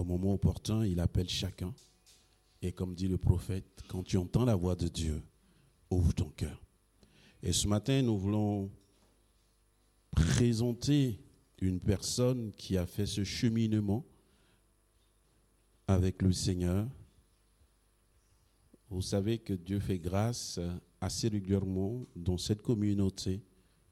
Au moment opportun, il appelle chacun. Et comme dit le prophète, quand tu entends la voix de Dieu, ouvre ton cœur. Et ce matin, nous voulons présenter une personne qui a fait ce cheminement avec le Seigneur. Vous savez que Dieu fait grâce assez régulièrement dans cette communauté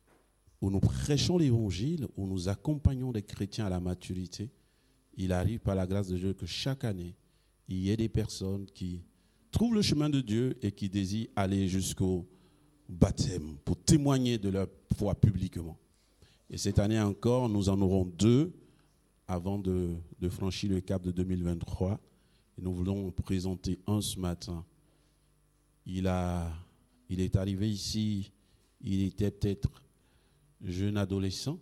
où nous prêchons l'évangile, où nous accompagnons les chrétiens à la maturité. Il arrive par la grâce de Dieu que chaque année, il y ait des personnes qui trouvent le chemin de Dieu et qui désirent aller jusqu'au baptême pour témoigner de leur foi publiquement. Et cette année encore, nous en aurons 2 avant de franchir le cap de 2023. Et nous voulons présenter un ce matin. Il est arrivé ici, il était peut-être jeune adolescent.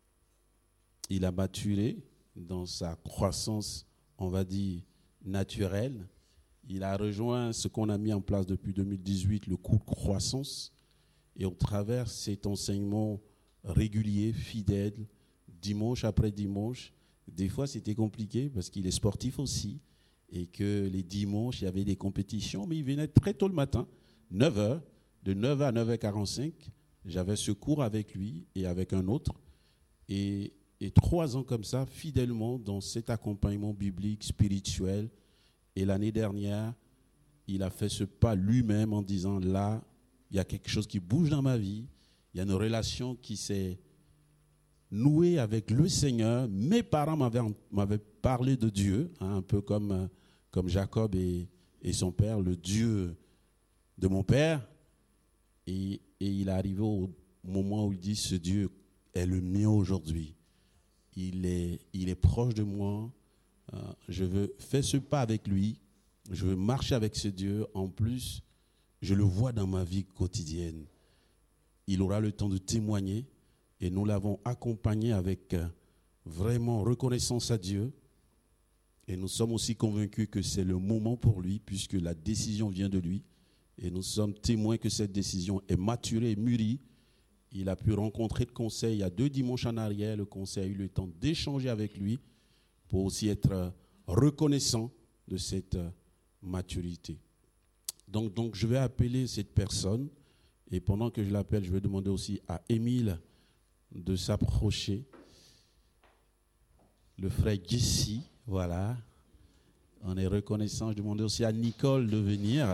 Il a maturé dans sa croissance, on va dire, naturelle. Il a rejoint ce qu'on a mis en place depuis 2018, le cours de croissance. Et au travers cet enseignement régulier, fidèle, dimanche après dimanche, des fois c'était compliqué parce qu'il est sportif aussi et que les dimanches, il y avait des compétitions, mais il venait très tôt le matin, 9h, de 9h à 9h45, j'avais ce cours avec lui et avec un autre. Et 3 ans comme ça, fidèlement, dans cet accompagnement biblique, spirituel. Et l'année dernière, il a fait ce pas lui-même en disant, là, il y a quelque chose qui bouge dans ma vie, il y a une relation qui s'est nouée avec le Seigneur. Mes parents m'avaient parlé de Dieu, un peu comme Jacob et son père, le Dieu de mon père. Et il est arrivé au moment où il dit, ce Dieu est le mien aujourd'hui. Il est proche de moi. Je veux faire ce pas avec lui. Je veux marcher avec ce Dieu. En plus, je le vois dans ma vie quotidienne. Il aura le temps de témoigner. Et nous l'avons accompagné avec vraiment reconnaissance à Dieu. Et nous sommes aussi convaincus que c'est le moment pour lui, puisque la décision vient de lui. Et nous sommes témoins que cette décision est maturée et mûrie. Il a pu rencontrer le conseil il y a 2 dimanches en arrière. Le conseil a eu le temps d'échanger avec lui pour aussi être reconnaissant de cette maturité. Donc je vais appeler cette personne. Et pendant que je l'appelle, je vais demander aussi à Émile de s'approcher. Le frère Jesse, voilà. On est reconnaissant. Je demande aussi à Nicole de venir.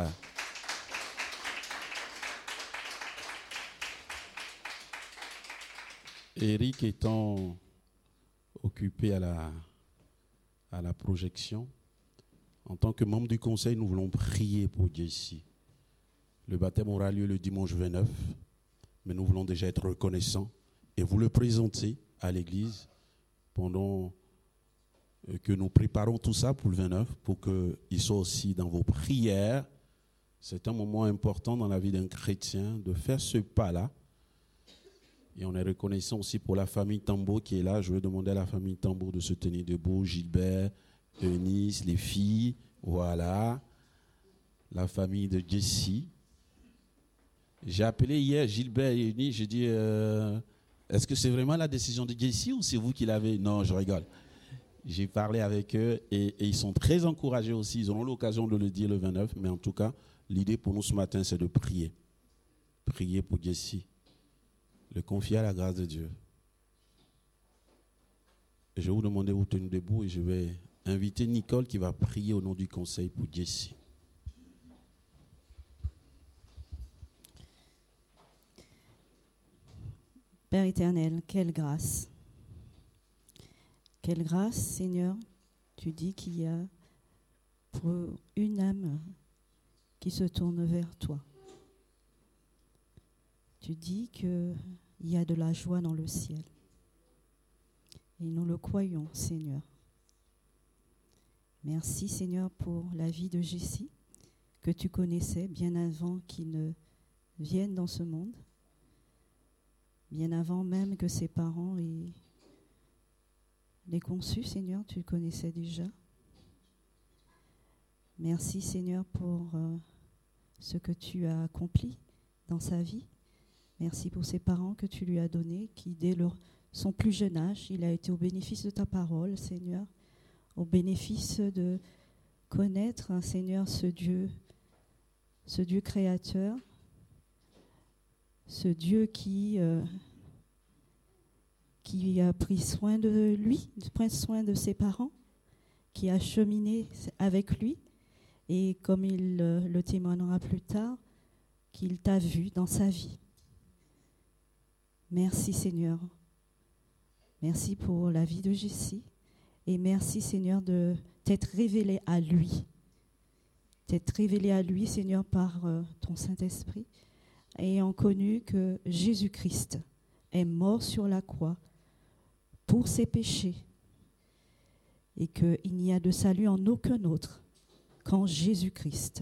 Eric étant occupé à la projection, en tant que membre du conseil, nous voulons prier pour Jesse. Le baptême aura lieu le dimanche 29, mais nous voulons déjà être reconnaissants et vous le présenter à l'église pendant que nous préparons tout ça pour le 29, pour qu'il soit aussi dans vos prières. C'est un moment important dans la vie d'un chrétien de faire ce pas-là. Et on est reconnaissant aussi pour la famille Tambo qui est là. Je vais demander à la famille Tambo de se tenir debout. Gilbert, Eunice, les filles, voilà. La famille de Jesse. J'ai appelé hier Gilbert et Eunice. J'ai dit, est-ce que c'est vraiment la décision de Jesse ou c'est vous qui l'avez? Non, je rigole. J'ai parlé avec eux et ils sont très encouragés aussi. Ils auront l'occasion de le dire le 29. Mais en tout cas, l'idée pour nous ce matin, c'est de prier. Prier pour Jesse. Le confier à la grâce de Dieu. Je vais vous demander de vous tenir debout et je vais inviter Nicole qui va prier au nom du conseil pour Jesse. Père éternel, quelle grâce. Quelle grâce, Seigneur. Tu dis qu'il y a pour une âme qui se tourne vers toi. Tu dis qu'il y a de la joie dans le ciel. Et nous le croyons, Seigneur. Merci, Seigneur, pour la vie de Jesse, que tu connaissais bien avant qu'il ne vienne dans ce monde, bien avant même que ses parents l'aient conçu, Seigneur, tu le connaissais déjà. Merci, Seigneur, pour ce que tu as accompli dans sa vie. Merci pour ses parents que tu lui as donnés, qui dès son plus jeune âge, il a été au bénéfice de ta parole, Seigneur, au bénéfice de connaître, Seigneur, ce Dieu créateur, ce Dieu qui a pris soin de lui, pris soin de ses parents, qui a cheminé avec lui, et comme il le témoignera plus tard, qu'il t'a vu dans sa vie. Merci Seigneur. Merci pour la vie de Jessie, et merci Seigneur de t'être révélé à lui. T'être révélé à lui, Seigneur, par ton Saint-Esprit, ayant connu que Jésus-Christ est mort sur la croix pour ses péchés et qu'il n'y a de salut en aucun autre qu'en Jésus-Christ.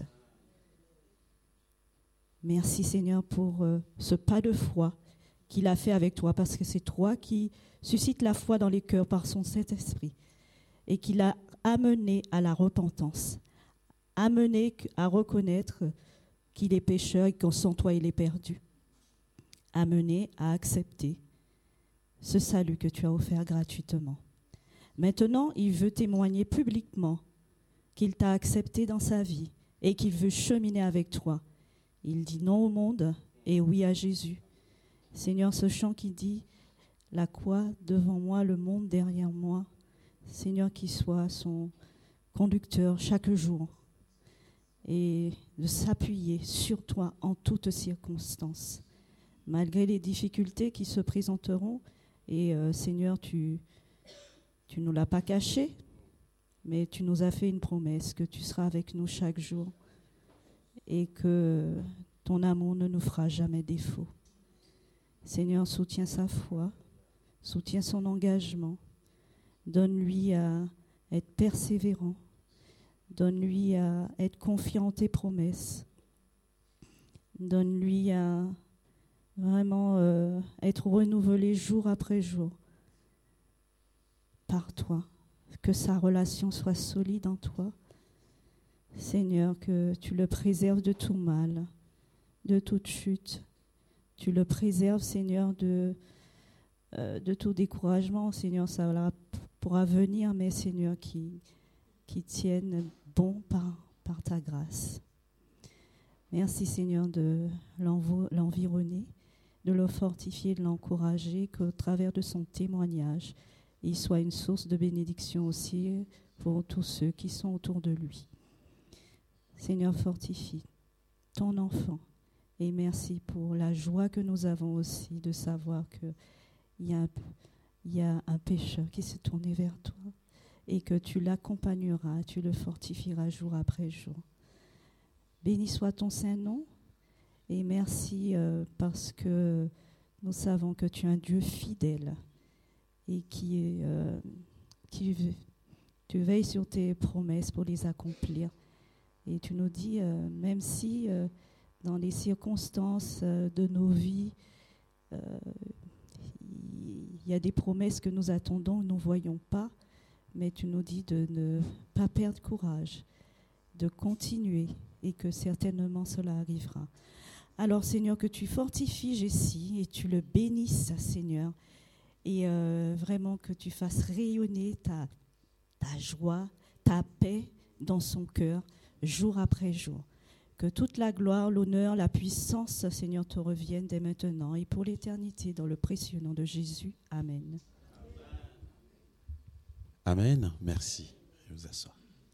Merci Seigneur pour ce pas de foi qu'il a fait avec toi, parce que c'est toi qui suscite la foi dans les cœurs par son Saint-Esprit et qui l'a amené à la repentance, amené à reconnaître qu'il est pécheur et qu'en sans toi il est perdu, amené à accepter ce salut que tu as offert gratuitement. Maintenant, il veut témoigner publiquement qu'il t'a accepté dans sa vie et qu'il veut cheminer avec toi. Il dit non au monde et oui à Jésus. Seigneur, ce chant qui dit « La croix devant moi, le monde derrière moi », Seigneur, qu'il soit son conducteur chaque jour et de s'appuyer sur toi en toutes circonstances, malgré les difficultés qui se présenteront. Et Seigneur, tu ne nous l'as pas caché, mais tu nous as fait une promesse que tu seras avec nous chaque jour et que ton amour ne nous fera jamais défaut. Seigneur, soutiens sa foi, soutiens son engagement, donne-lui à être persévérant, donne-lui à être confiant en tes promesses, donne-lui à vraiment être renouvelé jour après jour par toi, que sa relation soit solide en toi. Seigneur, que tu le préserves de tout mal, de toute chute. Tu le préserves, Seigneur, de tout découragement. Seigneur, ça pourra venir, mais Seigneur, qui tienne bon par ta grâce. Merci, Seigneur, de l'environner, de le fortifier, de l'encourager, qu'au travers de son témoignage, il soit une source de bénédiction aussi pour tous ceux qui sont autour de lui. Seigneur, fortifie ton enfant. Et merci pour la joie que nous avons aussi de savoir qu'il y a un pécheur qui s'est tourné vers toi et que tu l'accompagneras, tu le fortifieras jour après jour. Béni soit ton Saint-Nom et merci parce que nous savons que tu es un Dieu fidèle et tu veilles sur tes promesses pour les accomplir. Et tu nous dis, même si dans les circonstances de nos vies, il y a des promesses que nous attendons, nous ne voyons pas, mais tu nous dis de ne pas perdre courage, de continuer et que certainement cela arrivera. Alors Seigneur, que tu fortifies Jessie et tu le bénisses, Seigneur, et vraiment que tu fasses rayonner ta joie, ta paix dans son cœur, jour après jour. Que toute la gloire, l'honneur, la puissance, Seigneur, te reviennent dès maintenant et pour l'éternité, dans le précieux nom de Jésus. Amen. Amen. Merci. Je vous assois.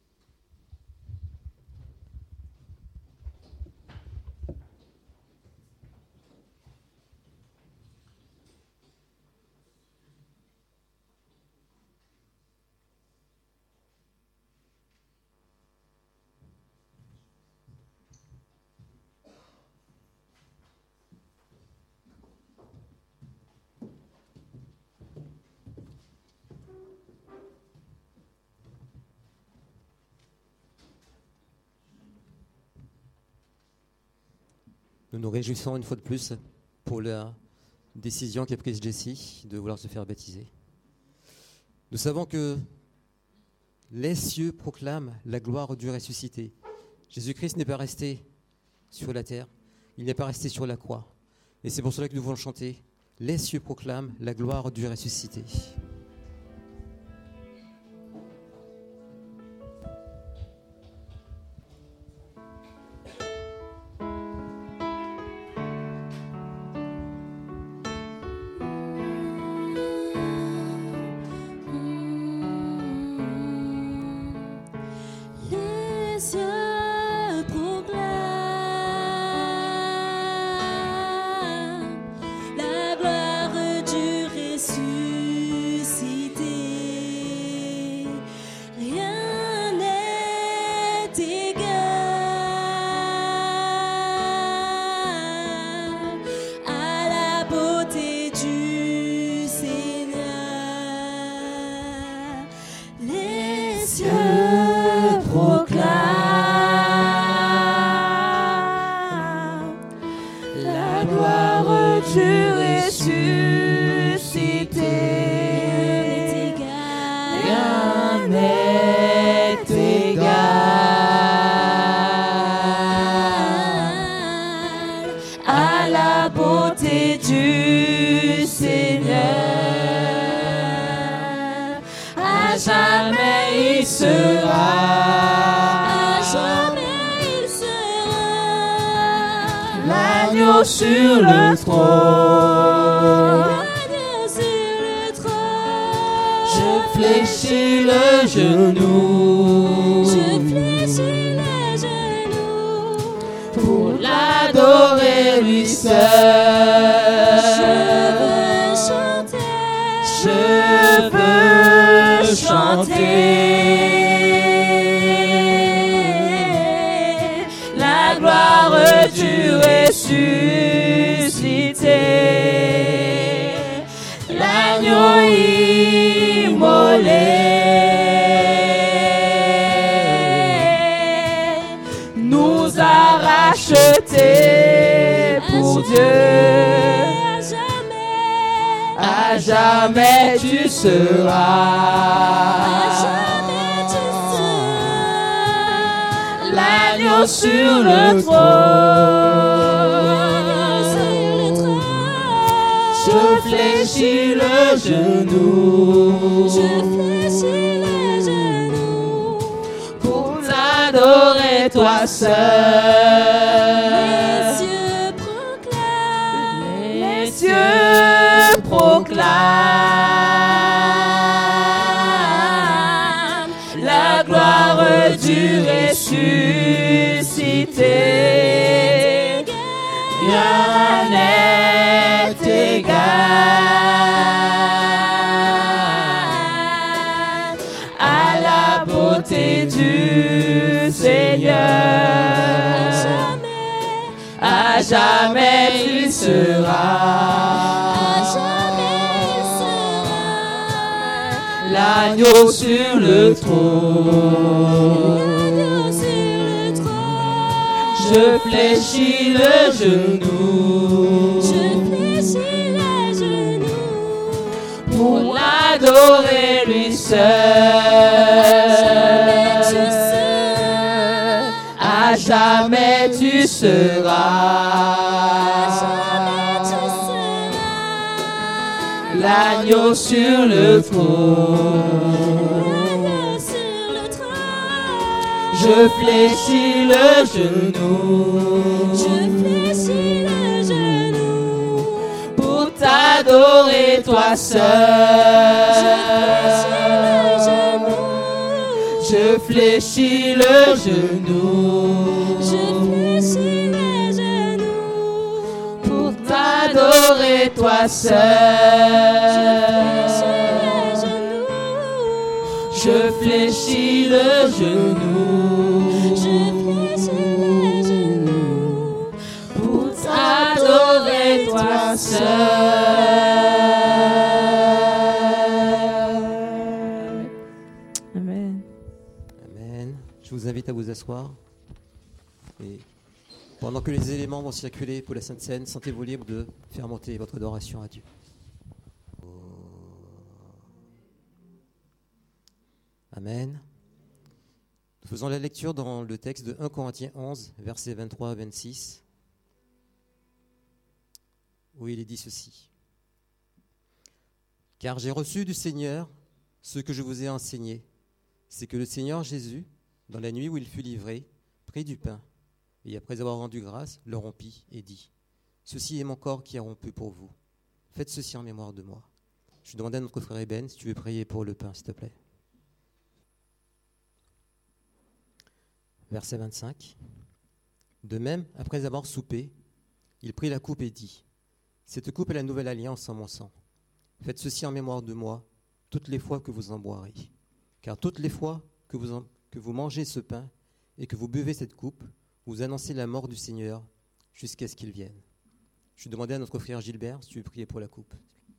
Nous nous réjouissons une fois de plus pour la décision qu'a prise Jessie de vouloir se faire baptiser. Nous savons que les cieux proclament la gloire du ressuscité. Jésus-Christ n'est pas resté sur la terre, il n'est pas resté sur la croix. Et c'est pour cela que nous voulons chanter « Les cieux proclament la gloire du ressuscité ». cieux proclament la gloire du ressuscité. Rien n'est égal à la beauté du Seigneur. Les cieux proclament la gloire du ressuscité. Rien n'est égal à la beauté du Seigneur. À jamais il sera. À jamais il sera. L'agneau sur le trône. L'agneau sur le trône. Je fléchis le genou. Je fléchis le genou. Pour l'adorer lui seul. Je veux chanter. Je veux chanter la gloire du ressuscité. L'agneau immolé nous a rachetés pour Dieu. À jamais tu seras. À jamais tu seras. L'agneau sur le trône. Je fléchis le genou. Je fléchis le genou. Pour t'adorer toi seul. Les cieux proclament. Les cieux proclame la gloire du ressuscité. Rien n'est égal à la beauté du Seigneur. À jamais il sera. L'agneau sur le trône. L'agneau sur le trône. Je fléchis le genou. Je fléchis le genou. Pour l'adorer lui seul. À jamais tu seras. L'agneau sur le trône. L'agneau sur le trône. Je fléchis le genou. Je fléchis le genou. Pour t'adorer toi seul. Je fléchis le genou. Je fléchis le genou. Pour t'adorer toi seul. Je fléchis le genou. Je fléchis le genou. Pour t'adorer toi seul. Amen. Amen. Je vous invite à vous asseoir. Et pendant que les éléments vont circuler pour la Sainte Seine, sentez-vous libre de faire monter votre adoration à Dieu. Amen. Nous faisons la lecture dans le texte de 1 Corinthiens 11, versets 23 à 26, où il est dit ceci. « Car j'ai reçu du Seigneur ce que je vous ai enseigné, c'est que le Seigneur Jésus, dans la nuit où il fut livré, prit du pain, et après avoir rendu grâce, le rompit et dit, « Ceci est mon corps qui est rompu pour vous. Faites ceci en mémoire de moi. » Je demande à notre frère Eben si tu veux prier pour le pain, s'il te plaît. verset 25. De même, après avoir soupé, il prit la coupe et dit : Cette coupe est la nouvelle alliance en mon sang. Faites ceci en mémoire de moi, toutes les fois que vous en boirez. Car toutes les fois que vous mangez ce pain et que vous buvez cette coupe, vous annoncez la mort du Seigneur jusqu'à ce qu'il vienne. Je vais demander à notre frère Gilbert si tu veux prier pour la coupe.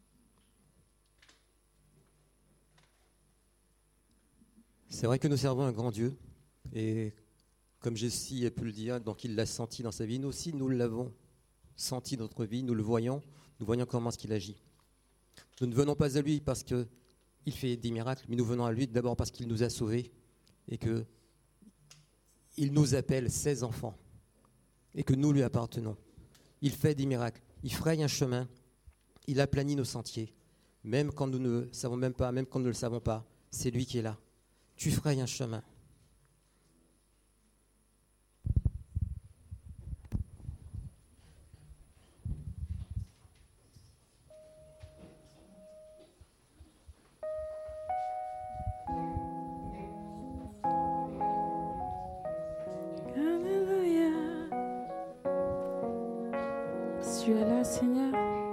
C'est vrai que nous servons un grand Dieu, et comme Jessie a pu le dire, donc il l'a senti dans sa vie, nous aussi nous l'avons senti dans notre vie, nous voyons comment est-ce qu'il agit. Nous ne venons pas à lui parce qu'il fait des miracles, mais nous venons à lui d'abord parce qu'il nous a sauvés et qu'il nous appelle ses enfants et que nous lui appartenons. Il fait des miracles, il fraye un chemin, il aplanit nos sentiers, même quand nous ne savons même pas, même quand nous ne le savons pas, c'est lui qui est là. Tu frayes un chemin. Alléluia. Tu es là, Seigneur.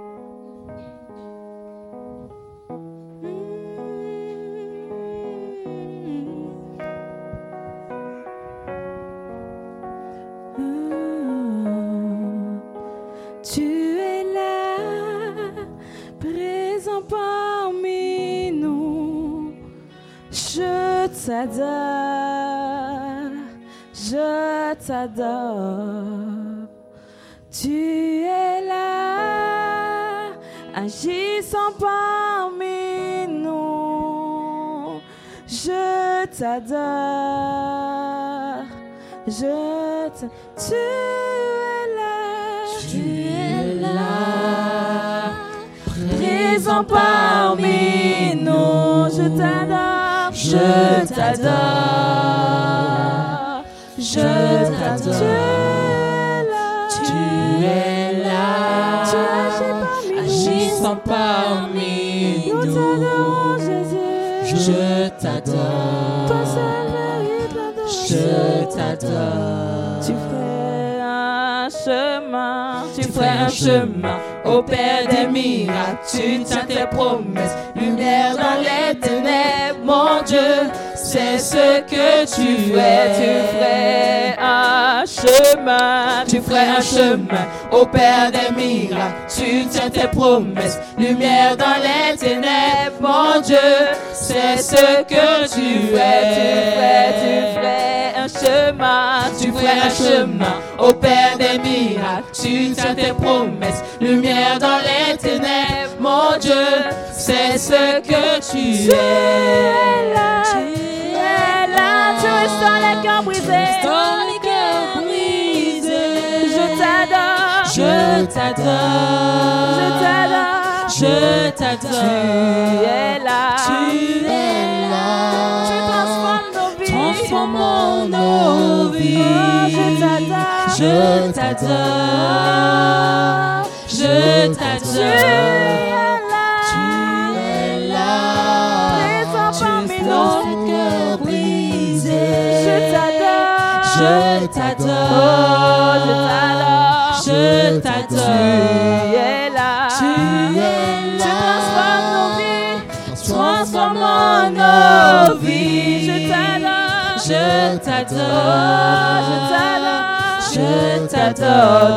Tu es là, présent parmi nous. Je t'adore. Tu es là, agissant parmi nous. Je t'adore. Tu es là, présent parmi nous. Je t'adore. Tu es là, agissant parmi nous. Nous t'adorons, Jésus. Je t'adore. Toi seul mérite l'adoration. Je t'adore. Tu ferais un chemin au Père des miracles. Tu tiens tes promesses, lumière dans les ténèbres. Mon Dieu, c'est ce que tu fais. Tu ferais un chemin au Père des miracles. Tu tiens tes promesses, lumière dans les ténèbres. Mon Dieu, c'est ce que tu es. Tu ferais un chemin au Père des miracles. Tu tiens tes promesses, lumière dans les ténèbres. Mon Dieu, c'est ce que tu es. Tu restaures les cœurs brisés. Je t'adore. Tu es là. Tu transformes nos vies. Je t'adore. Tu es là. Présent parmi nous. Je t'adore. Tu es là. Tu transformes nos vies. Je t'adore.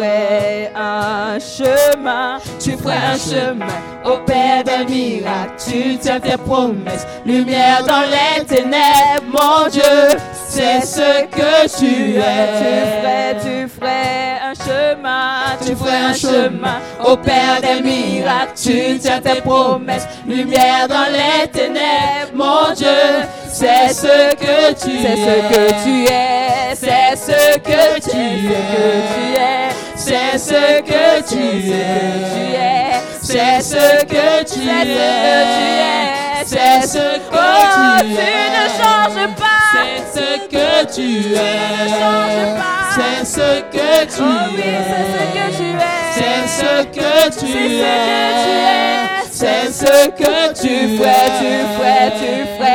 Tu ferais un chemin au Père des miracles. Tu tiens tes promesses, lumière dans les ténèbres. Mon Dieu, c'est ce que tu es. Tu ferais un chemin au Père des miracles. Tu tiens tes promesses, lumière dans les ténèbres. Mon Dieu, c'est ce que tu es. C'est ce que tu es. C'est ce que tu es. C'est ce que tu es. C'est ce que tu es. Tu ne changes pas. C'est ce que tu es. C'est ce que tu es. C'est ce que tu es. C'est ce que tu ferais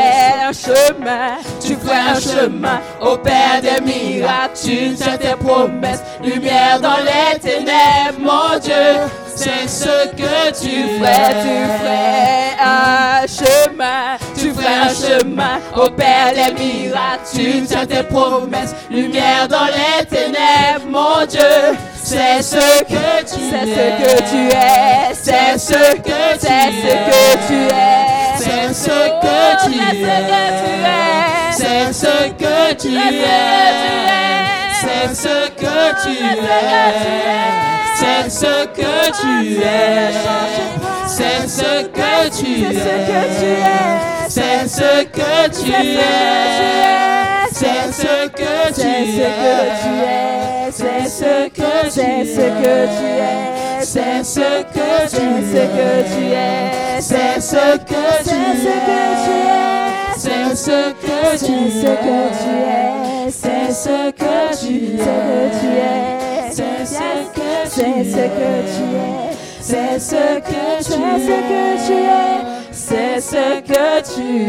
ferais un chemin, tu ferais un chemin au Père des miracles, tu tiens tes promesses, lumière dans les ténèbres, mon Dieu, c'est ce que tu ferais un chemin, tu ferais un chemin au Père des miracles, tu tiens tes promesses, lumière dans les ténèbres, mon Dieu, c'est ce que tu es, c'est ce que tu es, c'est ce que tu es, c'est ce que tu es, c'est ce que tu es, c'est ce que tu es, c'est ce que tu es, c'est ce que tu es, c'est ce que tu es, c'est ce que tu es, c'est ce que tu es, c'est ce que tu es, c'est ce que tu es, c'est ce que tu es, c'est ce que tu es, c'est ce que tu es, c'est ce que tu es, c'est ce que tu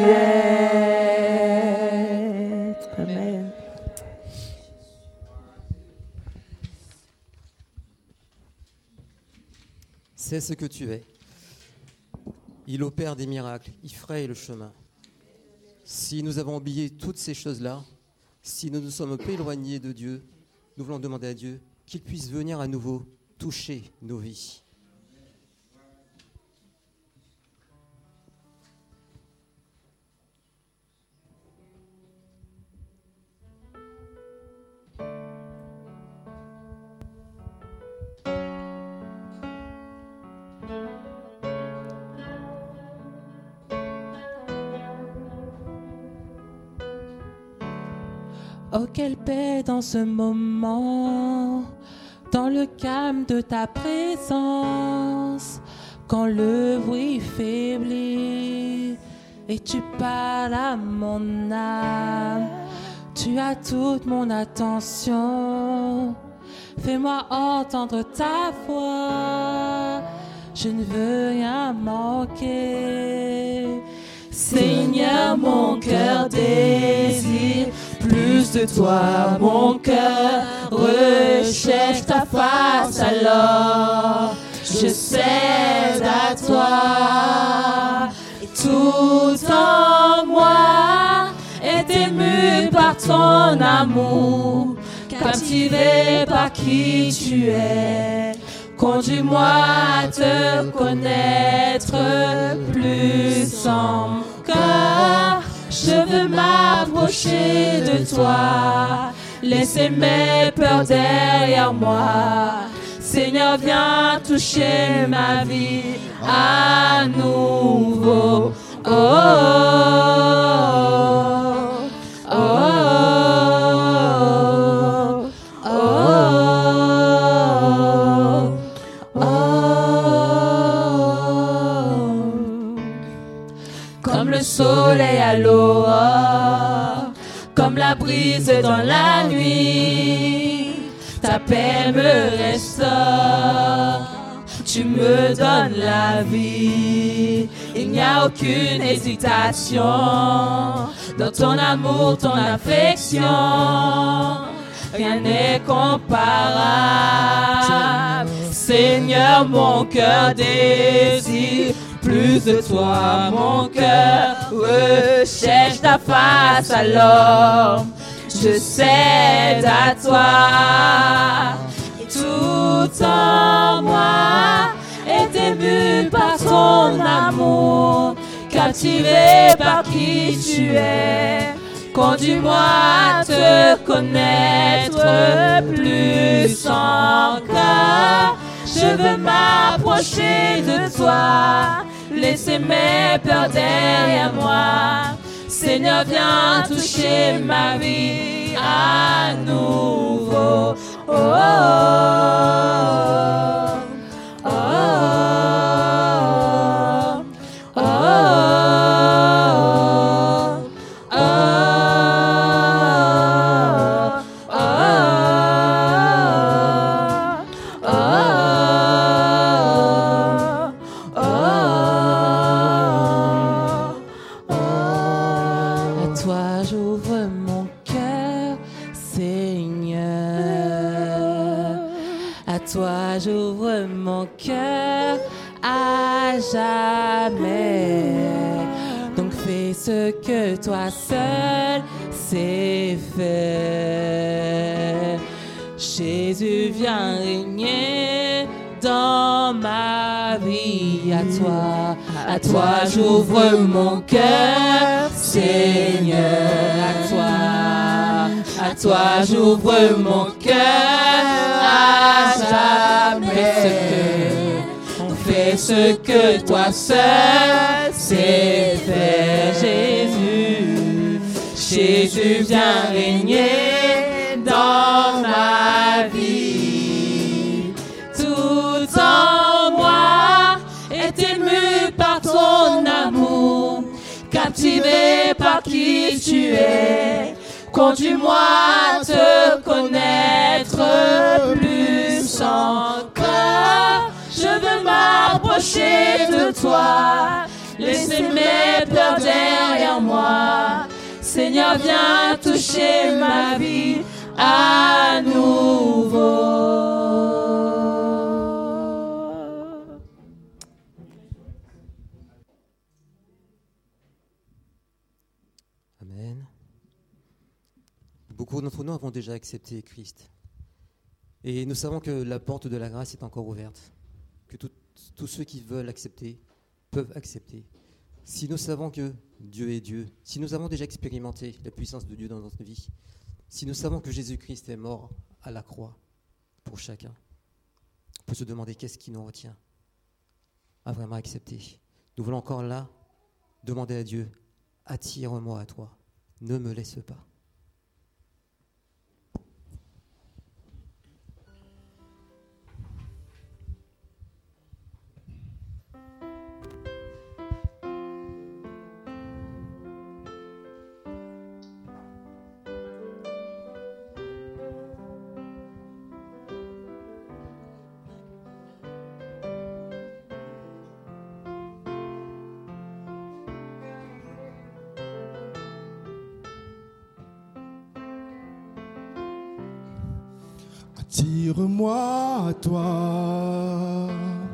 es. Amen. C'est ce que tu es. Il opère des miracles, il fraye le chemin. Si nous avons oublié toutes ces choses-là, si nous nous sommes un peu éloignés de Dieu, nous voulons demander à Dieu qu'il puisse venir à nouveau toucher nos vies. Oh, quelle paix dans ce moment, dans le calme de ta présence, quand le bruit faiblit et tu parles à mon âme. Tu as toute mon attention, fais-moi entendre ta voix, je ne veux rien manquer. Seigneur, mon cœur désire plus de toi, mon cœur recherche ta face, alors je cède à toi. Et tout en moi est ému par ton amour, captivé par qui tu es. Conduis-moi à te connaître plus encore. Je veux m'approcher de toi, laisser mes peurs derrière moi. Seigneur, viens toucher ma vie à nouveau. Oh, oh, oh, oh, oh, oh. Comme le soleil à l'aurore, comme la brise dans la nuit, ta paix me restaure, tu me donnes la vie. Il n'y a aucune hésitation dans ton amour, ton affection, rien n'est comparable. Seigneur, mon cœur désire plus de toi, mon cœur recherche ta face, alors je cède à toi. Et tout en moi est ému par ton amour, captivé par qui tu es. Conduis-moi à te connaître plus encore. Je veux m'approcher de toi, laisser mes peurs derrière moi. Seigneur, viens toucher ma vie à nouveau. Oh, oh, oh, oh, oh, oh, oh, oh, oh. j'ouvre mon cœur, Seigneur. À toi j'ouvre mon cœur à jamais. Donc fais ce que toi seul sais faire. Jésus, viens régner dans ma vie. À toi j'ouvre mon cœur, Seigneur. À toi j'ouvre mon cœur à jamais. Fais ce que toi seul sais faire. Jésus, viens régner dans ma vie. Tout en moi est ému par ton amour, captivé par qui tu es. Conduis-moi à te connaître plus encore. Je veux m'approcher de toi, laisser mes peurs derrière moi. Seigneur, viens toucher ma vie à nouveau. Amen. Beaucoup d'entre nous avons déjà accepté Christ. Et nous savons que la porte de la grâce est encore ouverte. Que tous ceux qui veulent accepter peuvent accepter. Si nous savons que Dieu est Dieu, si nous avons déjà expérimenté la puissance de Dieu dans notre vie, si nous savons que Jésus-Christ est mort à la croix pour chacun, on peut se demander qu'est-ce qui nous retient à vraiment accepter. Nous voulons encore là demander à Dieu, attire-moi à toi, ne me laisse pas. Attire-moi à toi,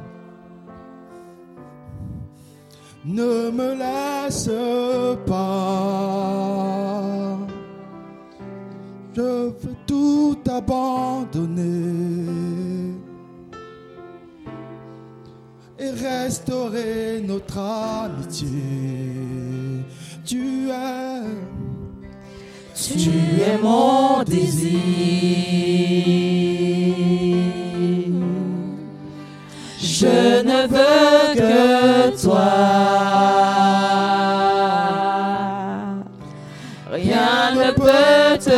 ne me laisse pas, je veux tout abandonner et restaurer notre amitié. Tu es mon désir. Je ne veux que toi. Rien ne peut te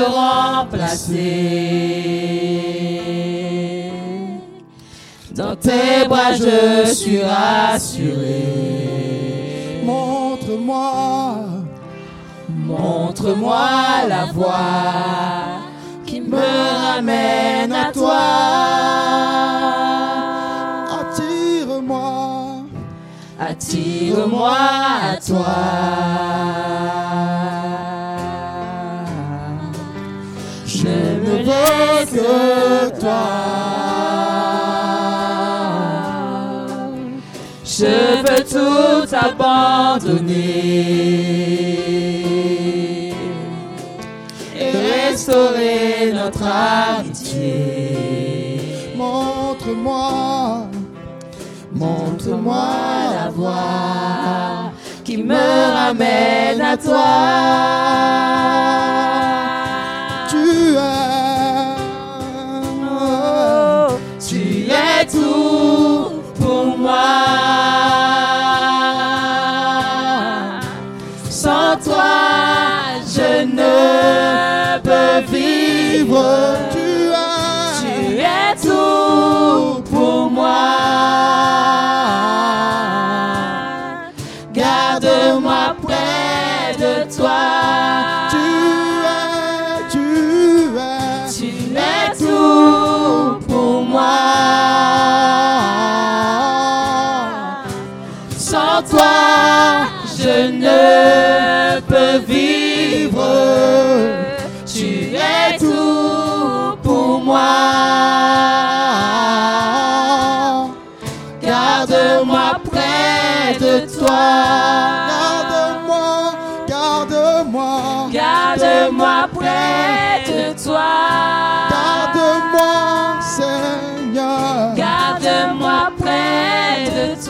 remplacer. Dans tes bras je suis rassuré. Montre-moi la voie qui me ramène à toi. Attire-moi à toi. Je ne veux que toi. Je veux tout abandonner et restaurer notre amitié. Montre-moi la voie qui me ramène à toi. Tu es tout pour moi. Sans toi, je ne peux vivre. Tu es tout pour moi. Garde-moi près de toi. Tu es tout pour moi. Sans toi, je ne peux vivre.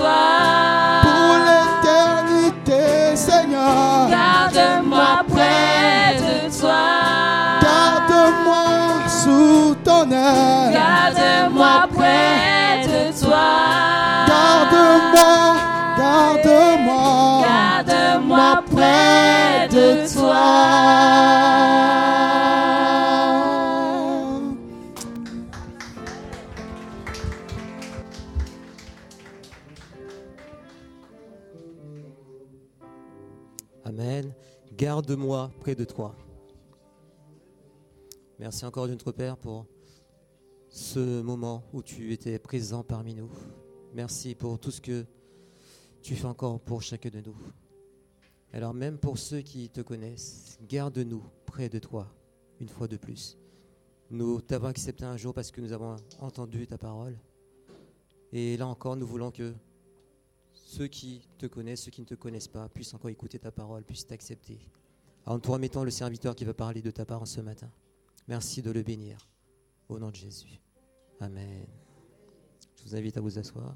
toi. Pour l'éternité, Seigneur. Garde-moi près de toi. Garde-moi sous ton aile. Garde-moi près de toi. Garde-moi, garde-moi. Garde-moi près de toi. Amen. Garde-moi près de toi. Merci encore notre Père pour ce moment où tu étais présent parmi nous. Merci pour tout ce que tu fais encore pour chacun de nous. Alors même pour ceux qui te connaissent, garde-nous près de toi une fois de plus. Nous t'avons accepté un jour parce que nous avons entendu ta parole. Et là encore, nous voulons que ceux qui te connaissent, ceux qui ne te connaissent pas, puissent encore écouter ta parole, puissent t'accepter. En te remettant le serviteur qui va parler de ta parole ce matin. Merci de le bénir. Au nom de Jésus. Amen. Je vous invite à vous asseoir.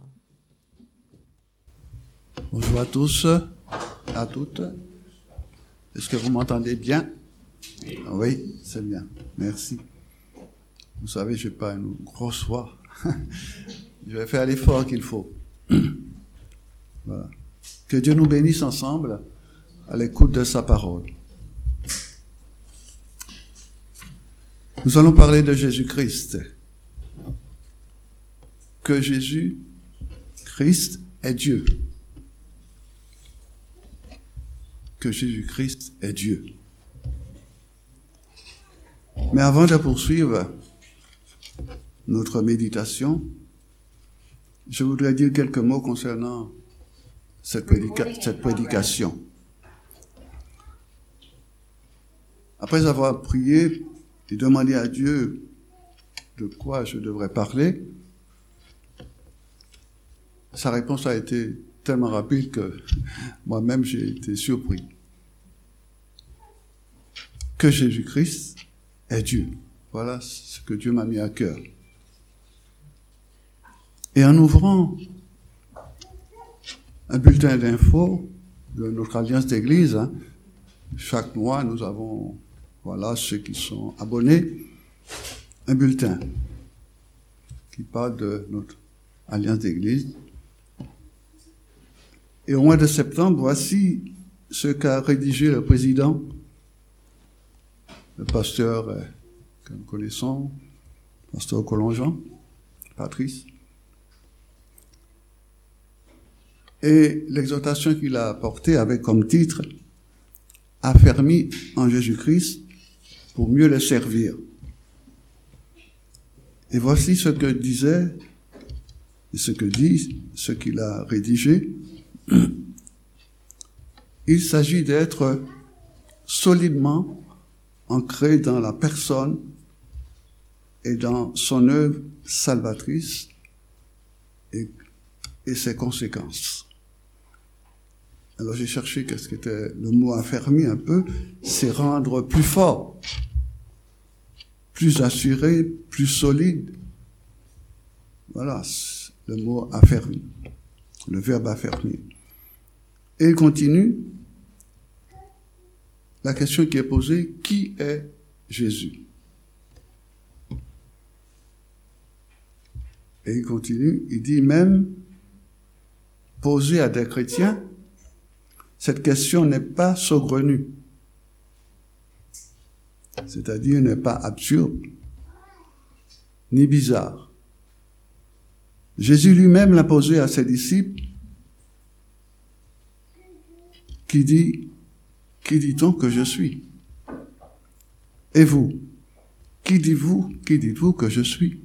Bonjour à tous, à toutes. Est-ce que vous m'entendez bien? Oui, c'est bien. Merci. Vous savez, je n'ai pas une grosse voix. Je vais faire l'effort qu'il faut. Voilà. Que Dieu nous bénisse ensemble à l'écoute de sa parole. Nous allons parler de Jésus-Christ. Que Jésus-Christ est Dieu. Que Jésus-Christ est Dieu. Mais avant de poursuivre notre méditation, je voudrais dire quelques mots concernant cette prédication. Après avoir prié et demandé à Dieu de quoi je devrais parler, sa réponse a été tellement rapide que moi-même j'ai été surpris. Que Jésus-Christ est Dieu. Voilà ce que Dieu m'a mis à cœur. Et en ouvrant un bulletin d'infos de notre alliance d'église, chaque mois nous avons, voilà, ceux qui sont abonnés, un bulletin qui parle de notre alliance d'église. Et au mois de septembre, voici ce qu'a rédigé le président, le pasteur que nous connaissons, pasteur Collongean, Patrice. Et l'exhortation qu'il a apportée avait comme titre « Affermis en Jésus-Christ pour mieux le servir ». Et voici ce que disait, et ce que dit, ce qu'il a rédigé. Il s'agit d'être solidement ancré dans la personne et dans son œuvre salvatrice et ses conséquences. Alors j'ai cherché qu'est-ce qu'était le mot affermi un peu, c'est rendre plus fort, plus assuré, plus solide. Voilà le mot affermi, le verbe affermi. Et il continue, la question qui est posée, qui est Jésus? Et il continue, il dit même, posée à des chrétiens, cette question n'est pas saugrenue, c'est-à-dire n'est pas absurde, ni bizarre. Jésus lui-même l'a posée à ses disciples, qui dit-on que je suis? Et vous, qui dites-vous que je suis?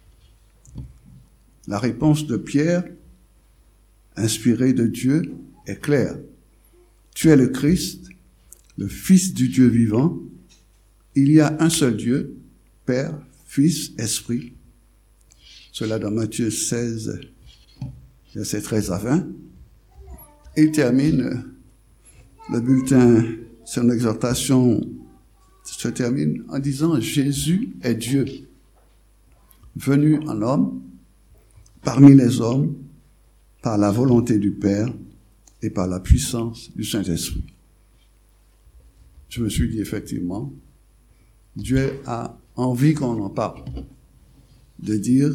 La réponse de Pierre, inspirée de Dieu, est claire. Tu es le Christ, le Fils du Dieu vivant. Il y a un seul Dieu, Père, Fils, Esprit. Cela dans Matthieu 16, versets 13 à 20. Et il termine le bulletin, son exhortation se termine en disant « Jésus est Dieu, venu en homme, parmi les hommes, par la volonté du Père et par la puissance du Saint-Esprit. Je me suis dit effectivement, Dieu a envie qu'on en parle, de dire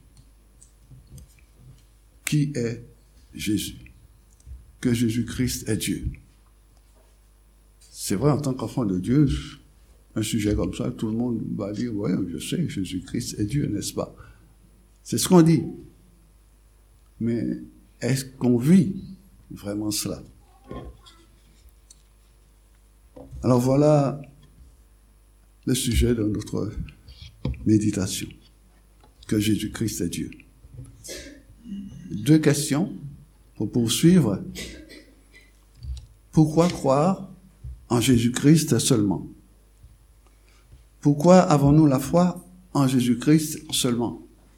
qui est Jésus, que Jésus-Christ est Dieu. C'est vrai, en tant qu'enfant de Dieu, un sujet comme ça, tout le monde va dire, ouais, je sais, Jésus-Christ est Dieu, n'est-ce pas? C'est ce qu'on dit. Mais est-ce qu'on vit vraiment cela? Alors voilà le sujet de notre méditation, que Jésus-Christ est Dieu. 2 questions pour poursuivre. Pourquoi croire en Jésus-Christ seulement? Pourquoi avons-nous la foi en Jésus-Christ seulement?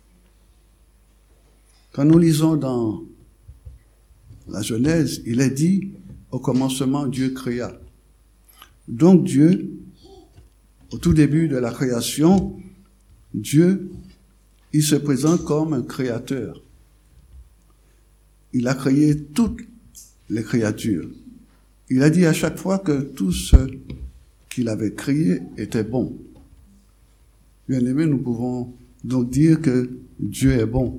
Quand nous lisons dans la Genèse, il est dit, au commencement, Dieu créa. Donc Dieu, au tout début de la création, Dieu, il se présente comme un créateur. Il a créé toutes les créatures. Il a dit à chaque fois que tout ce qu'il avait créé était bon. Bien-aimés, nous pouvons donc dire que Dieu est bon.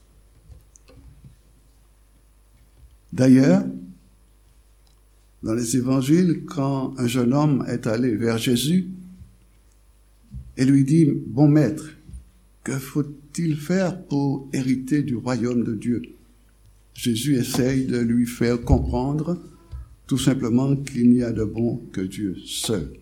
D'ailleurs, dans les évangiles, quand un jeune homme est allé vers Jésus et lui dit, « Bon maître, que faut-il faire pour hériter du royaume de Dieu ?» Jésus essaye de lui faire comprendre tout simplement qu'il n'y a de bon que Dieu seul.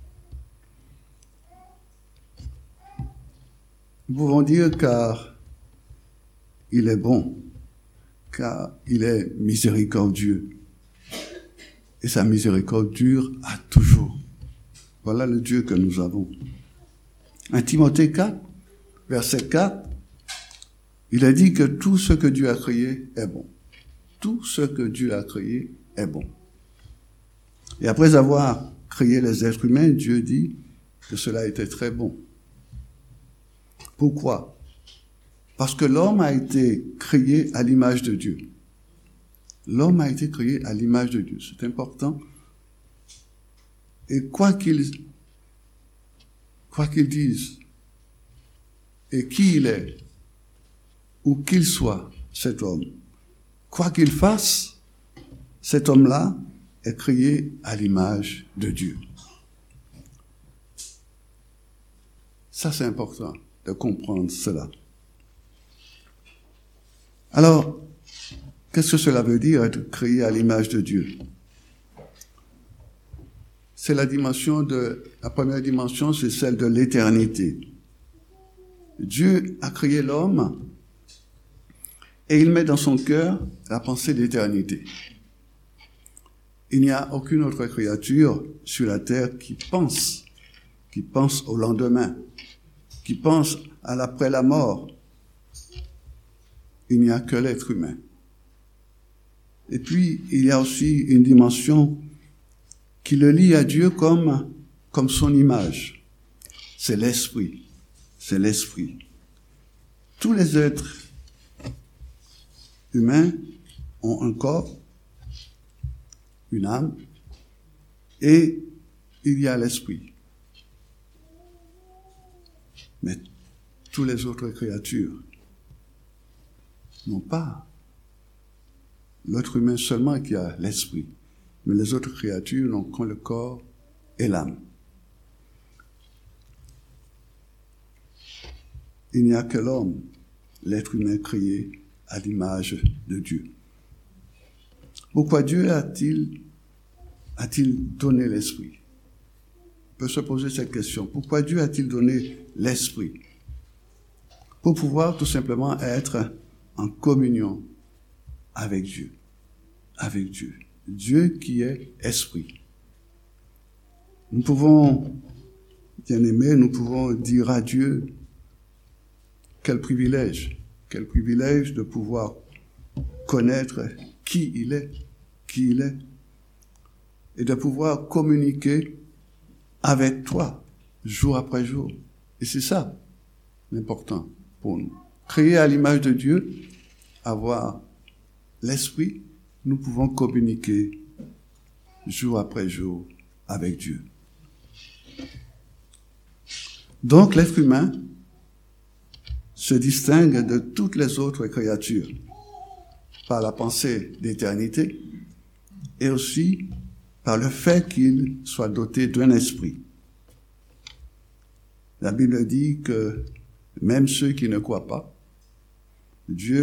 Nous pouvons dire car il est bon, car il est miséricordieux. Et sa miséricorde dure à toujours. Voilà le Dieu que nous avons. En Timothée 4, verset 4, il a dit que tout ce que Dieu a créé est bon. Tout ce que Dieu a créé est bon. Et après avoir créé les êtres humains, Dieu dit que cela était très bon. Pourquoi? Parce que l'homme a été créé à l'image de Dieu. L'homme a été créé à l'image de Dieu. C'est important. Et quoi qu'il dise, et qui il est, ou qu'il soit, cet homme, quoi qu'il fasse, cet homme-là est créé à l'image de Dieu. Ça, c'est important de comprendre cela. Alors, qu'est-ce que cela veut dire, être créé à l'image de Dieu? C'est la première dimension, c'est celle de l'éternité. Dieu a créé l'homme et il met dans son cœur la pensée d'éternité. Il n'y a aucune autre créature sur la terre qui pense au lendemain, qui pense à l'après la mort. Il n'y a que l'être humain. Et puis, il y a aussi une dimension qui le lie à Dieu comme son image. C'est l'esprit. C'est l'esprit. Tous les êtres humains ont un corps, une âme, et il y a l'esprit. Mais toutes les autres créatures n'ont pas. L'être humain seulement qui a l'esprit. Mais les autres créatures n'ont que le corps et l'âme. Il n'y a que l'homme, l'être humain créé à l'image de Dieu. Pourquoi Dieu a-t-il donné l'esprit? On peut se poser cette question. Pourquoi Dieu a-t-il donné l'esprit? Pour pouvoir tout simplement être en communion avec Dieu. Avec Dieu. Dieu qui est esprit. Nous pouvons, bien aimés, nous pouvons dire à Dieu, quel privilège de pouvoir connaître qui il est, et de pouvoir communiquer avec toi, jour après jour. Et c'est ça l'important pour nous. Créer à l'image de Dieu, avoir l'Esprit, nous pouvons communiquer jour après jour avec Dieu. Donc l'être humain se distingue de toutes les autres créatures par la pensée d'éternité et aussi par le fait qu'il soit doté d'un esprit. La Bible dit que même ceux qui ne croient pas, Dieu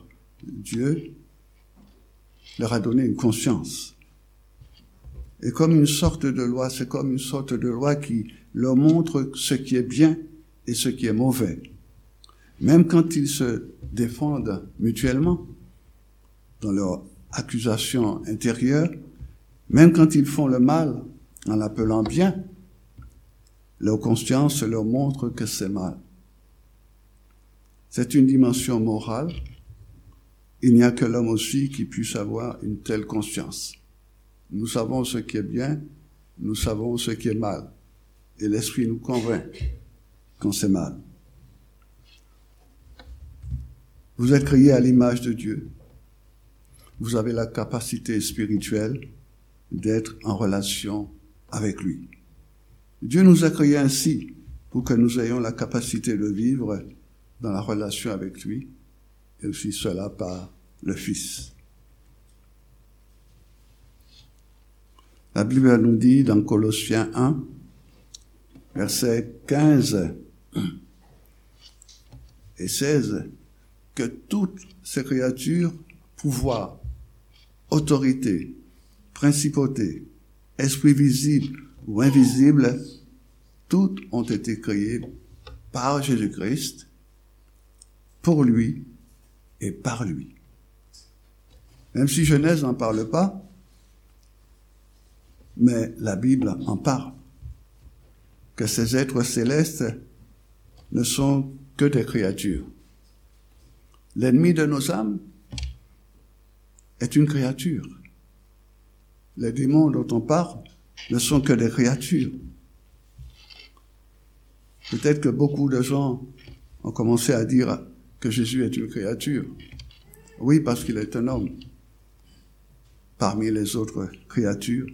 leur a donné une conscience. Et comme une sorte de loi, c'est comme une sorte de loi qui leur montre ce qui est bien et ce qui est mauvais. Même quand ils se défendent mutuellement dans leur accusation intérieure, même quand ils font le mal en l'appelant bien, leur conscience leur montre que c'est mal. C'est une dimension morale. Il n'y a que l'homme aussi qui puisse avoir une telle conscience. Nous savons ce qui est bien, nous savons ce qui est mal. Et l'Esprit nous convainc quand c'est mal. Vous êtes créés à l'image de Dieu. Vous avez la capacité spirituelle d'être en relation avec lui. Dieu nous a créés ainsi pour que nous ayons la capacité de vivre dans la relation avec lui, et aussi cela par le Fils. La Bible nous dit dans Colossiens 1, versets 15 et 16, que toutes ces créatures, pouvoirs, autorités, principautés, esprits visibles ou invisibles, toutes ont été créées par Jésus-Christ, pour lui et par lui. Même si Genèse n'en parle pas, mais la Bible en parle, que ces êtres célestes ne sont que des créatures. L'ennemi de nos âmes est une créature. Les démons dont on parle ne sont que des créatures. Peut-être que beaucoup de gens ont commencé à dire que Jésus est une créature. Oui, parce qu'il est un homme parmi les autres créatures.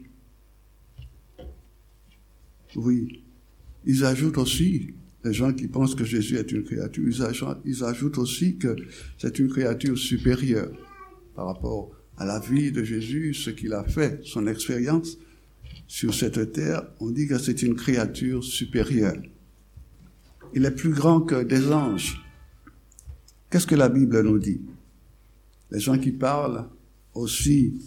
Oui, ils ajoutent aussi, les gens qui pensent que Jésus est une créature, ils ajoutent aussi que c'est une créature supérieure par rapport à la vie de Jésus, ce qu'il a fait, son expérience sur cette terre. On dit que c'est une créature supérieure. Il est plus grand que des anges. Qu'est-ce que la Bible nous dit? Les gens qui parlent aussi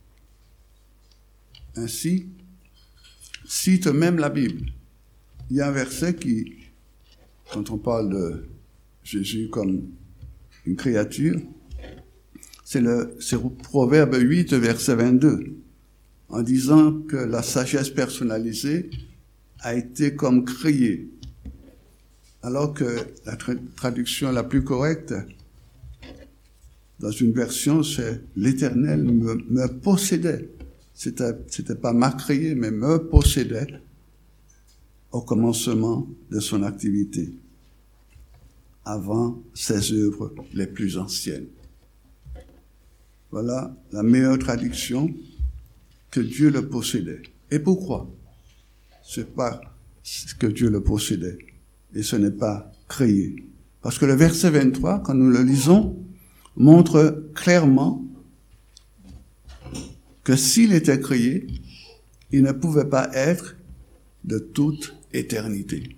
ainsi citent même la Bible. Il y a un verset qui, quand on parle de Jésus comme une créature, c'est Proverbe 8, verset 22, en disant que la sagesse personnalisée a été comme créée. Alors que la traduction la plus correcte, dans une version, c'est « l'Éternel me possédait ». C'était pas m'a créé, mais me possédait au commencement de son activité, avant ses œuvres les plus anciennes. Voilà la meilleure traduction, que Dieu le possédait. Et pourquoi? C'est pas que Dieu le possédait. Et ce n'est pas créé. Parce que le verset 23, quand nous le lisons, montre clairement que s'il était créé, il ne pouvait pas être de toute éternité.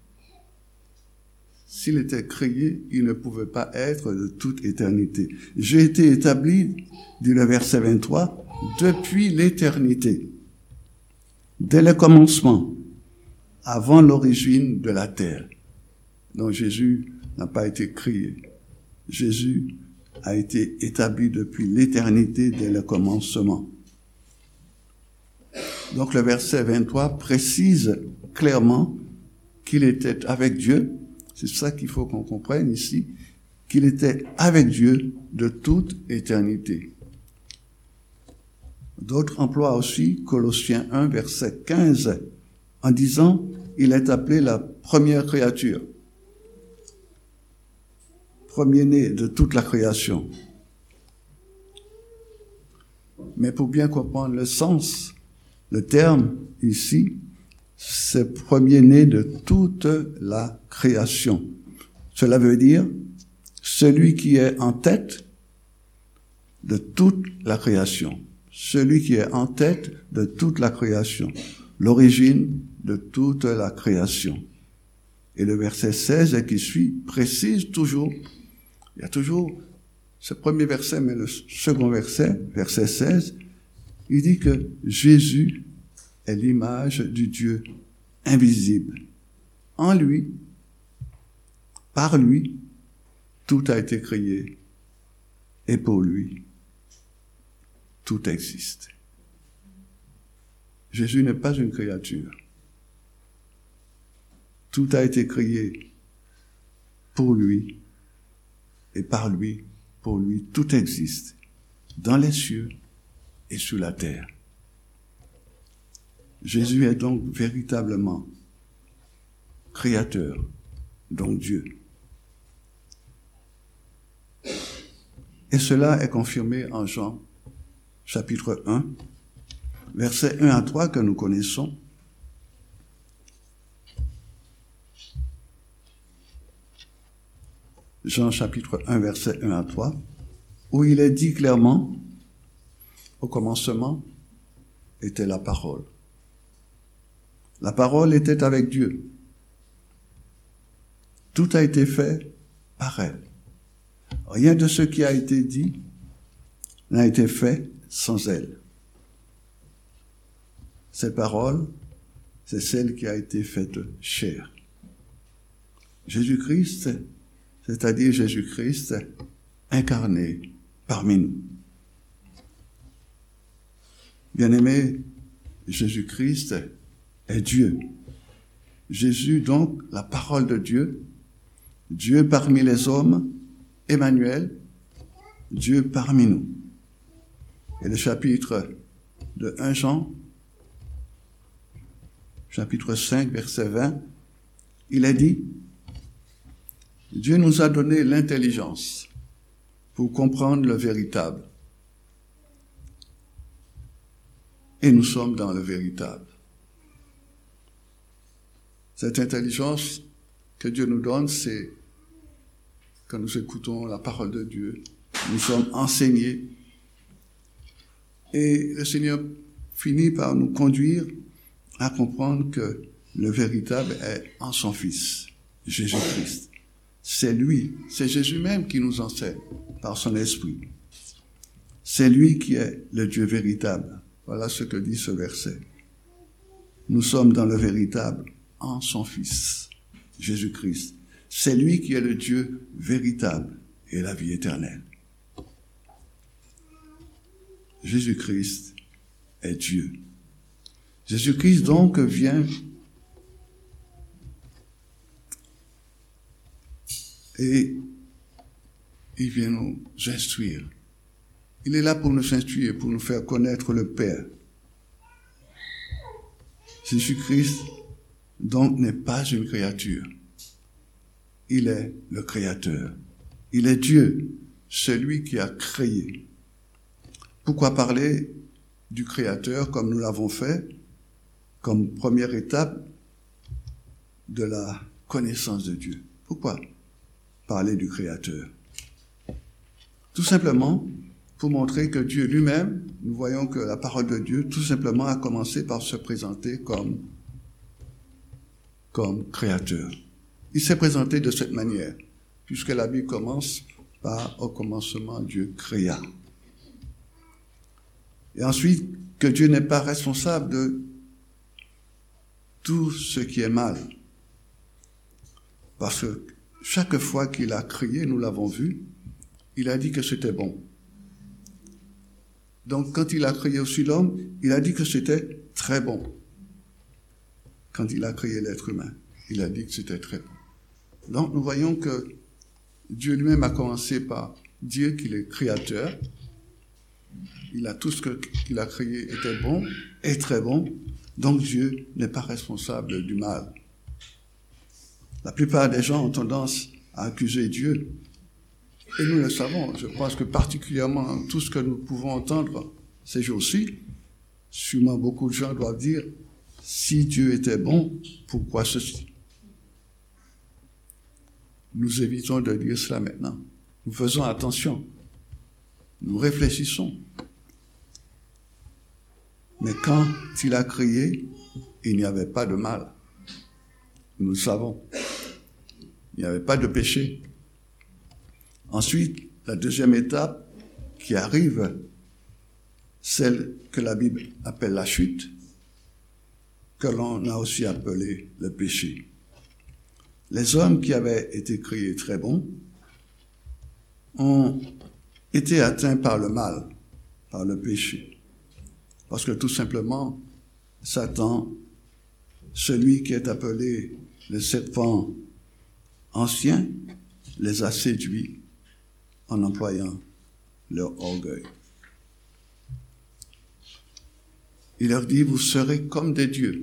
S'il était créé, il ne pouvait pas être de toute éternité. J'ai été établi, dit le verset 23, depuis l'éternité, dès le commencement, avant l'origine de la terre. Donc Jésus n'a pas été créé. Jésus a été établi depuis l'éternité, dès le commencement. Donc le verset 23 précise clairement qu'il était avec Dieu. C'est ça qu'il faut qu'on comprenne ici, qu'il était avec Dieu de toute éternité. D'autres emploient aussi Colossiens 1, verset 15, en disant « Il est appelé la première créature, premier-né de toute la création. » Mais pour bien comprendre le sens, le terme ici, c'est premier-né de toute la création. Cela veut dire celui qui est en tête de toute la création. Celui qui est en tête de toute la création. L'origine de toute la création. Et le verset 16 et qui suit précise toujours, il y a toujours ce premier verset, mais le second verset, verset 16, il dit que Jésus est l'image du Dieu invisible. En lui, par lui, tout a été créé. Et pour lui, tout existe. Jésus n'est pas une créature. Tout a été créé pour lui et par lui, pour lui, tout existe dans les cieux et sous la terre. Jésus est donc véritablement créateur, donc Dieu. Et cela est confirmé en Jean, chapitre 1, versets 1 à 3 que nous connaissons. Jean chapitre 1, verset 1 à 3, où il est dit clairement, au commencement était la parole. La parole était avec Dieu. Tout a été fait par elle. Rien de ce qui a été dit n'a été fait sans elle. Cette parole, c'est celle qui a été faite chair. Jésus-Christ, c'est-à-dire Jésus-Christ incarné parmi nous. Bien-aimé, Jésus-Christ est Dieu. Jésus, donc, la parole de Dieu, Dieu parmi les hommes, Emmanuel, Dieu parmi nous. Et le chapitre de 1 Jean, chapitre 5, verset 20, il est dit, Dieu nous a donné l'intelligence pour comprendre le véritable. Et nous sommes dans le véritable. Cette intelligence que Dieu nous donne, c'est quand nous écoutons la parole de Dieu, nous sommes enseignés. Et le Seigneur finit par nous conduire à comprendre que le véritable est en son Fils, Jésus-Christ. C'est lui, c'est Jésus même qui nous enseigne par son esprit. C'est lui qui est le Dieu véritable. Voilà ce que dit ce verset. Nous sommes dans le véritable en son Fils, Jésus-Christ. C'est lui qui est le Dieu véritable et la vie éternelle. Jésus-Christ est Dieu. Jésus-Christ donc vient et il vient nous instruire. Il est là pour nous instruire, pour nous faire connaître le Père. Jésus-Christ donc n'est pas une créature. Il est le Créateur. Il est Dieu, celui qui a créé. Pourquoi parler du Créateur comme nous l'avons fait, comme première étape de la connaissance de Dieu? Pourquoi parler du Créateur? Tout simplement pour montrer que Dieu lui-même, nous voyons que la parole de Dieu, tout simplement, a commencé par se présenter comme Créateur. Il s'est présenté de cette manière, puisque la Bible commence par « Au commencement, Dieu créa ». Et ensuite, que Dieu n'est pas responsable de tout ce qui est mal. Parce que chaque fois qu'il a créé, nous l'avons vu, il a dit que c'était bon. Donc, quand il a créé aussi l'homme, il a dit que c'était très bon. Quand il a créé l'être humain, il a dit que c'était très bon. Donc, nous voyons que Dieu lui-même a commencé par dire qu'il est créateur. Il a tout ce qu'il a créé était bon et très bon. Donc, Dieu n'est pas responsable du mal. La plupart des gens ont tendance à accuser Dieu. Et nous le savons. Je pense que particulièrement tout ce que nous pouvons entendre, ces jours-ci, sûrement beaucoup de gens doivent dire, si Dieu était bon, pourquoi ceci? Nous évitons de dire cela maintenant. Nous faisons attention. Nous réfléchissons. Mais quand il a créé, il n'y avait pas de mal. Nous le savons. Il n'y avait pas de péché. Ensuite, la deuxième étape qui arrive, celle que la Bible appelle la chute, que l'on a aussi appelé le péché. Les hommes qui avaient été créés très bons ont été atteints par le mal, par le péché. Parce que tout simplement, Satan, celui qui est appelé le serpent ancien, les a séduits en employant leur orgueil. Il leur dit, vous serez comme des dieux.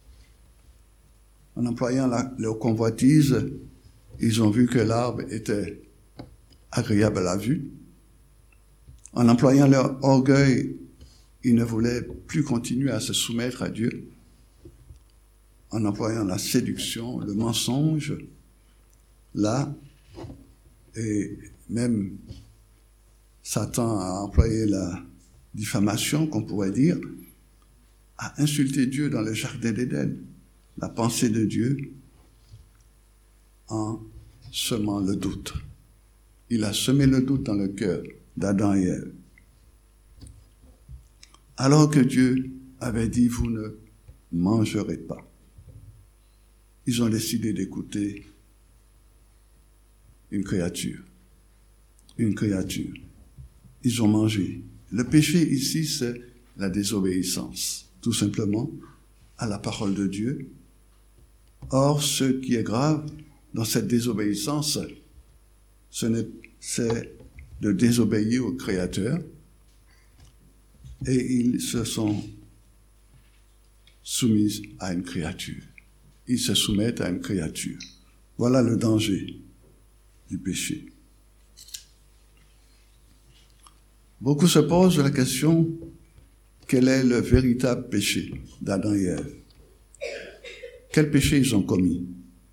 En employant leur convoitise, ils ont vu que l'arbre était agréable à la vue. En employant leur orgueil, ils ne voulaient plus continuer à se soumettre à Dieu. En employant la séduction, le mensonge, là, et même Satan a employé la diffamation, qu'on pourrait dire, a insulté Dieu dans le jardin d'Éden, la pensée de Dieu, en semant le doute. Il a semé le doute dans le cœur d'Adam et Ève. Alors que Dieu avait dit, vous ne mangerez pas. Ils ont décidé d'écouter une créature. Une créature. Ils ont mangé. Le péché ici, c'est la désobéissance, tout simplement, à la parole de Dieu. Or, ce qui est grave dans cette désobéissance, c'est de désobéir au Créateur. Et ils se sont soumis à une créature. Ils se soumettent à une créature. Voilà le danger du péché. Beaucoup se posent la question, quel est le véritable péché d'Adam et Ève? Quel péché ils ont commis?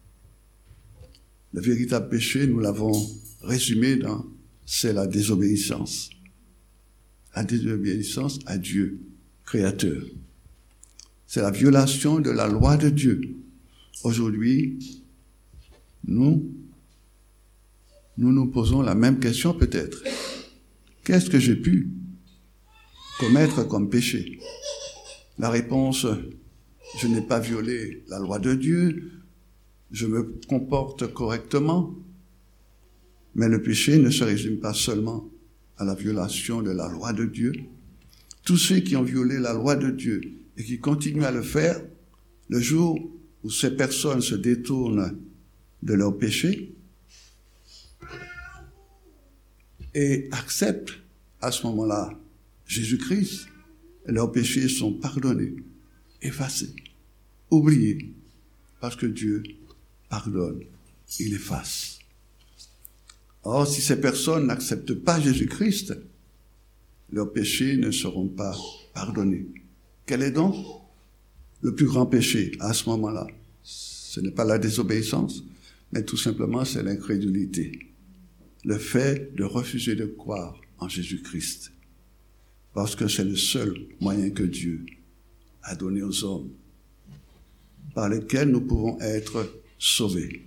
Le véritable péché, nous l'avons résumé c'est la désobéissance. La désobéissance à Dieu, Créateur. C'est la violation de la loi de Dieu. Aujourd'hui, nous posons la même question peut-être. Qu'est-ce que j'ai pu commettre comme péché? La réponse, je n'ai pas violé la loi de Dieu, je me comporte correctement. Mais le péché ne se résume pas seulement à la violation de la loi de Dieu. Tous ceux qui ont violé la loi de Dieu et qui continuent à le faire, le jour où ces personnes se détournent de leur péché et acceptent à ce moment-là Jésus-Christ, leurs péchés sont pardonnés, effacés, oubliés, parce que Dieu pardonne, il efface. Or, si ces personnes n'acceptent pas Jésus-Christ, leurs péchés ne seront pas pardonnés. Quel est donc le plus grand péché à ce moment-là? Ce n'est pas la désobéissance, mais tout simplement c'est l'incrédulité. Le fait de refuser de croire en Jésus-Christ. Parce que c'est le seul moyen que Dieu a donné aux hommes, par lequel nous pouvons être sauvés.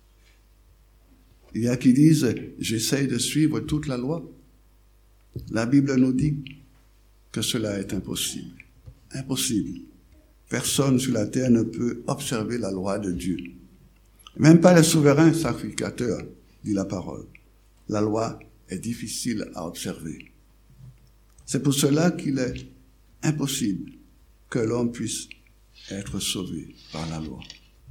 Il y a qui disent, j'essaye de suivre toute la loi. La Bible nous dit que cela est impossible. Impossible. Personne sur la terre ne peut observer la loi de Dieu. Même pas le souverain sacrificateur, dit la parole. La loi est difficile à observer. C'est pour cela qu'il est impossible que l'homme puisse être sauvé par la loi.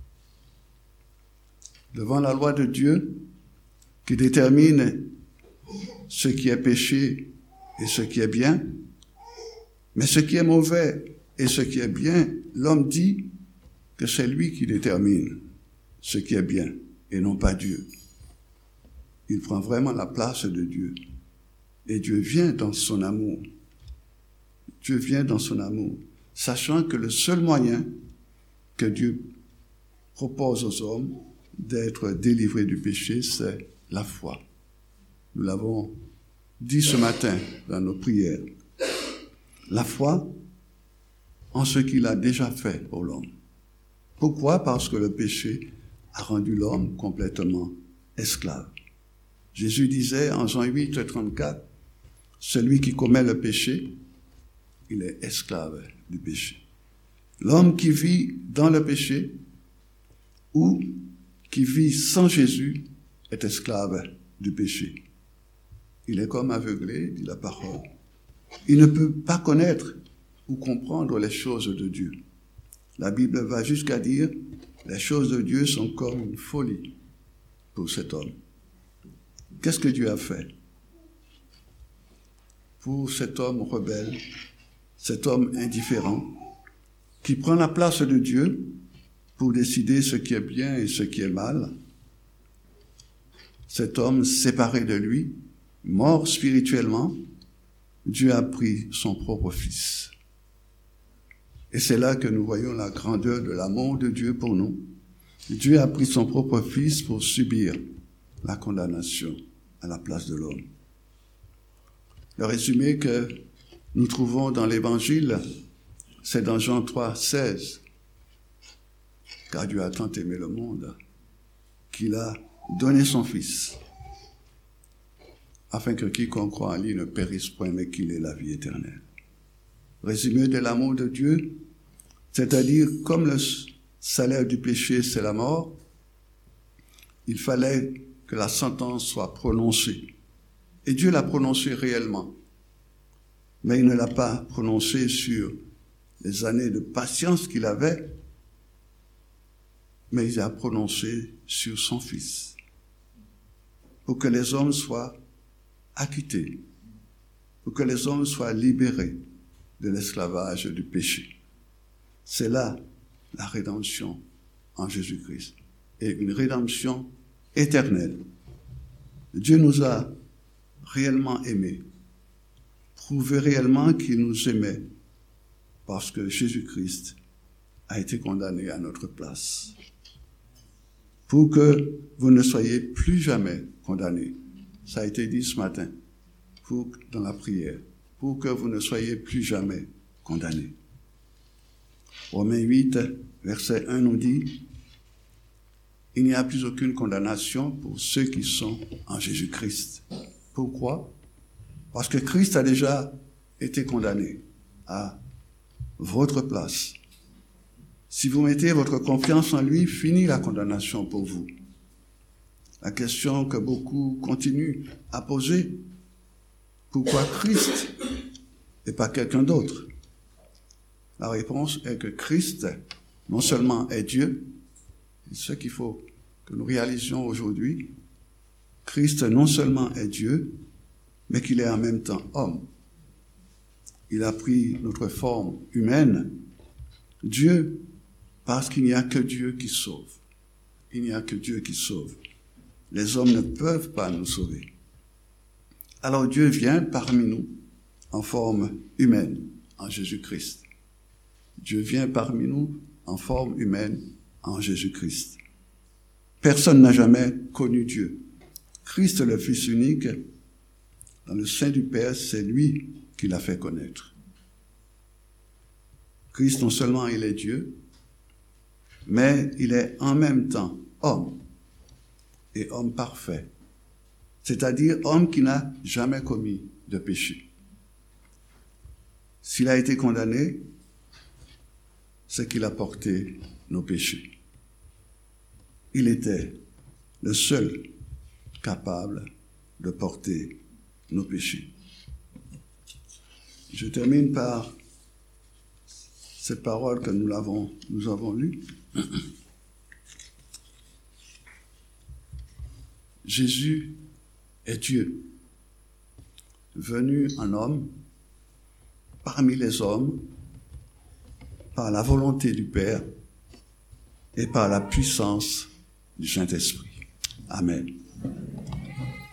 Devant la loi de Dieu, qui détermine ce qui est péché et ce qui est bien, mais ce qui est mauvais et ce qui est bien, l'homme dit que c'est lui qui détermine ce qui est bien et non pas Dieu. Il prend vraiment la place de Dieu. Et Dieu vient dans son amour Dieu vient dans son amour, sachant que le seul moyen que Dieu propose aux hommes d'être délivrés du péché, c'est la foi. Nous l'avons dit ce matin dans nos prières. La foi en ce qu'il a déjà fait pour l'homme. Pourquoi? Parce que le péché a rendu l'homme complètement esclave. Jésus disait en Jean 8, 34, « Celui qui commet le péché, il est esclave du péché. » L'homme qui vit dans le péché ou qui vit sans Jésus est esclave du péché. Il est comme aveuglé, dit la parole. Il ne peut pas connaître ou comprendre les choses de Dieu. La Bible va jusqu'à dire « Les choses de Dieu sont comme une folie pour cet homme. » Qu'est-ce que Dieu a fait pour cet homme rebelle, cet homme indifférent, qui prend la place de Dieu pour décider ce qui est bien et ce qui est mal? Cet homme séparé de lui, mort spirituellement, Dieu a pris son propre Fils. Et c'est là que nous voyons la grandeur de l'amour de Dieu pour nous. Dieu a pris son propre Fils pour subir la condamnation à la place de l'homme. Le résumé que nous trouvons dans l'Évangile, c'est dans Jean 3, 16. Car Dieu a tant aimé le monde qu'il a donné son Fils, afin que quiconque croit en lui ne périsse point, mais qu'il ait la vie éternelle. Résumé de l'amour de Dieu, c'est-à-dire comme le salaire du péché, c'est la mort, il fallait que la sentence soit prononcée. Et Dieu l'a prononcée réellement. Mais il ne l'a pas prononcée sur les années de patience qu'il avait, mais il a prononcé sur son Fils, pour que les hommes soient acquittés, pour que les hommes soient libérés de l'esclavage du péché. C'est là la rédemption en Jésus-Christ, et une rédemption éternelle. Dieu nous a réellement aimés, prouvé réellement qu'il nous aimait, parce que Jésus-Christ a été condamné à notre place, pour que vous ne soyez plus jamais condamnés. Ça a été dit ce matin, dans la prière, pour que vous ne soyez plus jamais condamnés. Romains 8, verset 1 nous dit, « Il n'y a plus aucune condamnation pour ceux qui sont en Jésus-Christ. » Pourquoi? Parce que Christ a déjà été condamné à votre place. Si vous mettez votre confiance en lui, finit la condamnation pour vous. La question que beaucoup continuent à poser, pourquoi Christ et pas quelqu'un d'autre? La réponse est que Christ, non seulement est Dieu, et ce qu'il faut que nous réalisions aujourd'hui, Christ non seulement est Dieu, mais qu'il est en même temps homme. Il a pris notre forme humaine. Dieu, parce qu'il n'y a que Dieu qui sauve. Il n'y a que Dieu qui sauve. Les hommes ne peuvent pas nous sauver. Alors Dieu vient parmi nous en forme humaine, en Jésus-Christ. Dieu vient parmi nous en forme humaine, en Jésus-Christ. Personne n'a jamais connu Dieu. Christ, le Fils unique, dans le sein du Père, c'est lui qui l'a fait connaître. Christ, non seulement il est Dieu, mais il est en même temps homme, et homme parfait, c'est-à-dire homme qui n'a jamais commis de péché. S'il a été condamné, c'est qu'il a porté nos péchés. Il était le seul capable de porter nos péchés. Je termine par cette parole que nous avons lue. Jésus est Dieu, venu en homme, parmi les hommes, par la volonté du Père et par la puissance du Saint-Esprit. Amen.